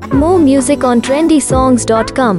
More music on trendysongs.com.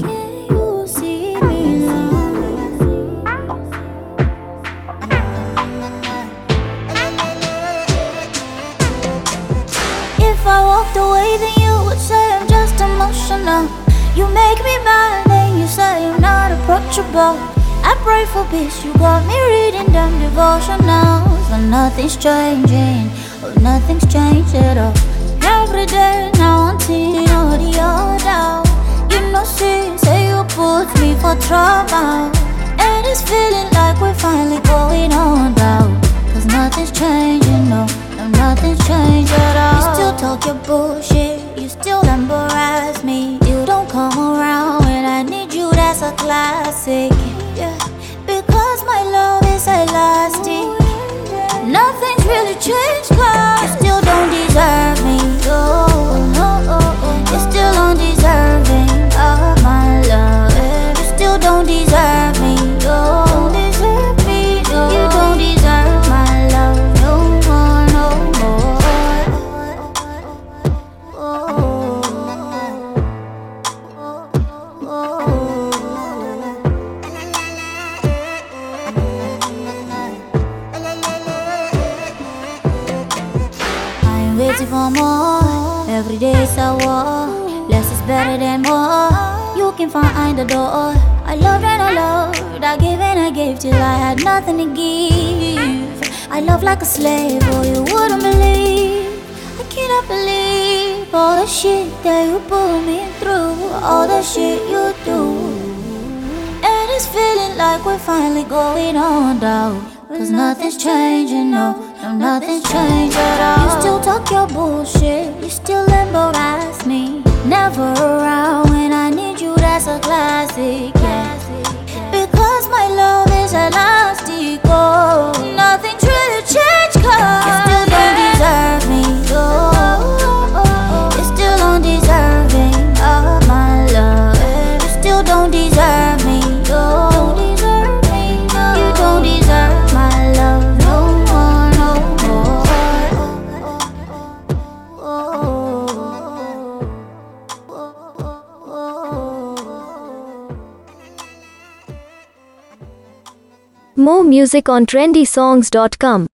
If I walked away, then you would say I'm just emotional. You make me mad, then you say I'm not approachable. I pray for peace, you got me reading them devotionals. But nothing's changing, oh, nothing's changed at all. Every day now until the other. You know, say you put me for trouble. And it's feeling like we're finally going on down. Cause nothing's changing, no, nothing's changed at all. You still talk your bullshit, you still embarrass me. You don't come around when I need you, that's a classic. Yeah, because my love is elastic. Nothing's really changed, cause you still don't deserve me. Oh, no, you're still undeserving of my love. You still don't deserve me. Oh, you don't deserve my love no more, no I ain't waiting for more. Every day's a war. Less is better than more. You can find the door. I loved and I loved. I gave and I gave till I had nothing to give. I love like a slave, oh, you wouldn't believe. I cannot believe all the shit that you put me through, all the shit you do. And it's feeling like we're finally going on down. Cause nothing's changing, no, nothing's changed at all. You still talk your bullshit, you still embarrass me. Never around when I need you, that's a classic, yeah. Because my love is elastic, oh, nothing's really changed, cause you still don't deserve me, oh, you're still undeserving of my love. You still don't deserve me, oh, you don't deserve my love no more, no more. More music on trendysongs.com.